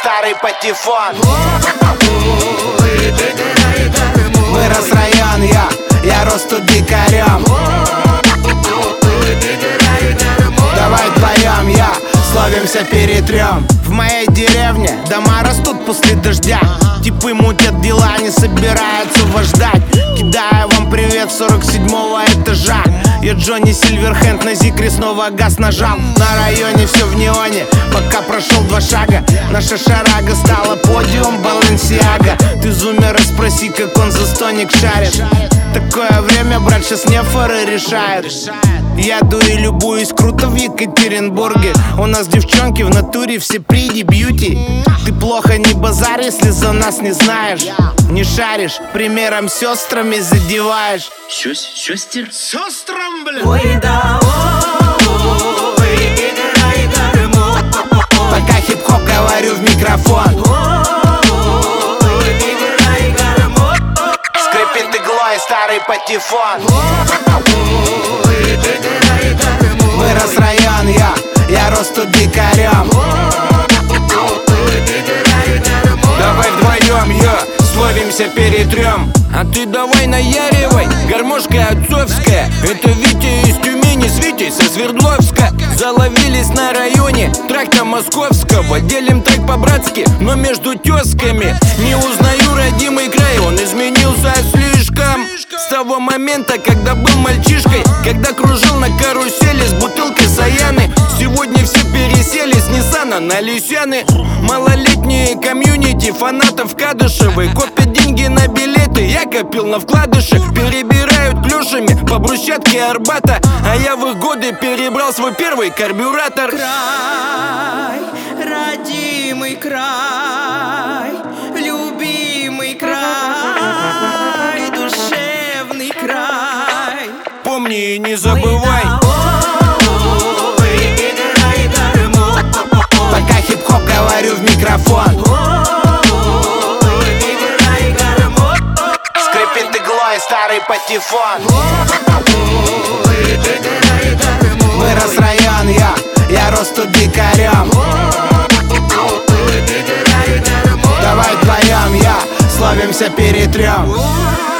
старый патефон. Вырос район, я рос тут дикарем. Давай вдвоем, словимся, перетрем. В моей деревне дома растут после дождя. Типы мутят дела, не собираются вас ждать. Кидаю вам привет с 47-го этажа. Я Джонни Сильверхенд, на зикре снова газ нажал. На районе все в неоне, пока прошел 2 шага. Наша шарага стала подиум Баленсиага. Ты зумера спроси, как он за стоник шарит. Такое время, брат, сейчас не фары решает. Я и любуюсь круто в Екатеринбурге. У нас девчонки в натуре все приди бьюти. Ты плохо не базарь, если за нас не знаешь. Не шаришь, примером сестрами задеваешь. Сестер? Сестрам, блин. Пока хип-хоп говорю в микрофон. Скрипит иглой старый патефон. Вырос район, я рос тут дикарем. Давай вдвоем, словимся, перетрем. А ты давай наяривай, гармошка отцовская. Это Витя из Тюмени с Витей со Свердловска. Заловились на районе тракта московского. Делим трек по-братски, но между тёзками. Не узнаю родимый край, он изменился слишком. С того момента, когда был мальчишкой, когда кружил на карусели с бутылкой Саяны. Сегодня все пересели с Ниссана на Лисяны. Малолетние комьюнити фанатов Кадышевой копят деньги на билеты, я копил на вкладыши. Перебирают клюшами по брусчатке Арбата, а я в их годы перебрал свой первый карбюратор. Край, родимый край, любимый край, душевный край. Помни и не забывай. Пока хип-хоп говорю в микрофон. Скрипит иглой старый патефон. Вырос район, я рос тут дикарем. Давай вдвоем, словимся, перетрем.